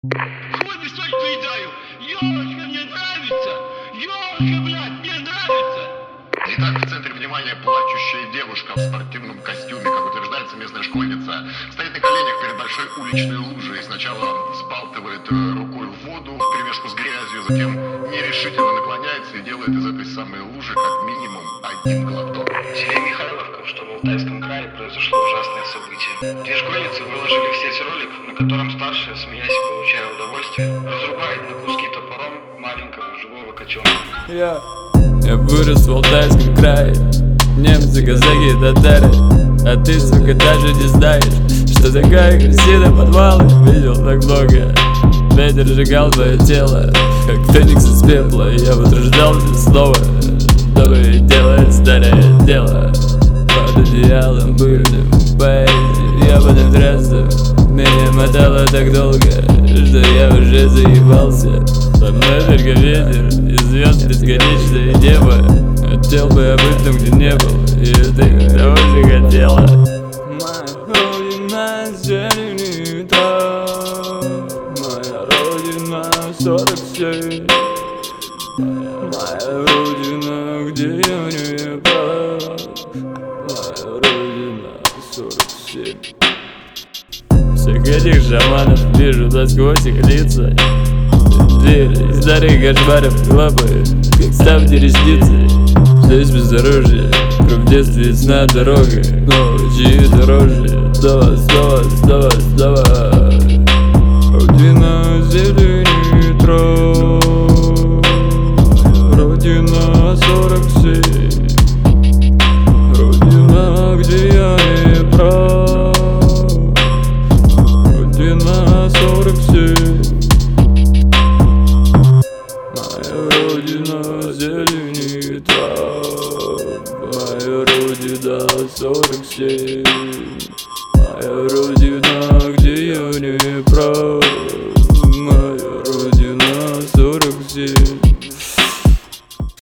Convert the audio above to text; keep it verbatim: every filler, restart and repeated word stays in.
Хуй свой доедаю! Ёлочка, мне нравится! Ёлочка, блядь, мне нравится! Итак, в центре внимания плачущая девушка в спортивном костюме, как утверждается местная школьница, стоит на коленях перед большой уличной лужей. Сначала взбалтывает рукой в воду вперемешку с грязью, затем нерешительно наклоняется и делает из этой самой лужи как минимум один глоток. В селе Михайловка, что в Алтайском крае, произошло ужасное событие. Две школьницы выложили в сеть ролик, на котором старшая, смеясь и получая удовольствие, разрубает на куски топором маленького живого котенка. Я, я вырос в Алтайском крае, немцы, казаки, татары. А ты, сука, даже не знаешь, что такая красивая подвалы. Видел так много, ветер сжигал твое тело, как феникс из пепла. Я возрождался снова, чтобы делать старое дело. Под одеялом были поэзии, ебаным трясом. Меня мотало так долго, что я уже заебался. Со мной только ветер и звезд бесконечное небо. Хотел бы я быть там, где не был, и ты того же хотела. Моя родина зелени трав, моя родина сорок семь. Моя родина, где я не прав, моя родина сорок семь. Всех этих шаманов вижу насквозь их лица. Двери из старых кошмаров лапы, как ставьте ресницы. Здесь бездорожье, кровь в детстве сна дорога. Но чьи дорожье, снова, снова, снова, снова. Родина зелени трав, родина сорок семь. Родина, где я не прав, родина сорок семь. Моя родина зелени трав, моя родина сорок семь. Моя родина, где я не прав, моя родина сорок семь.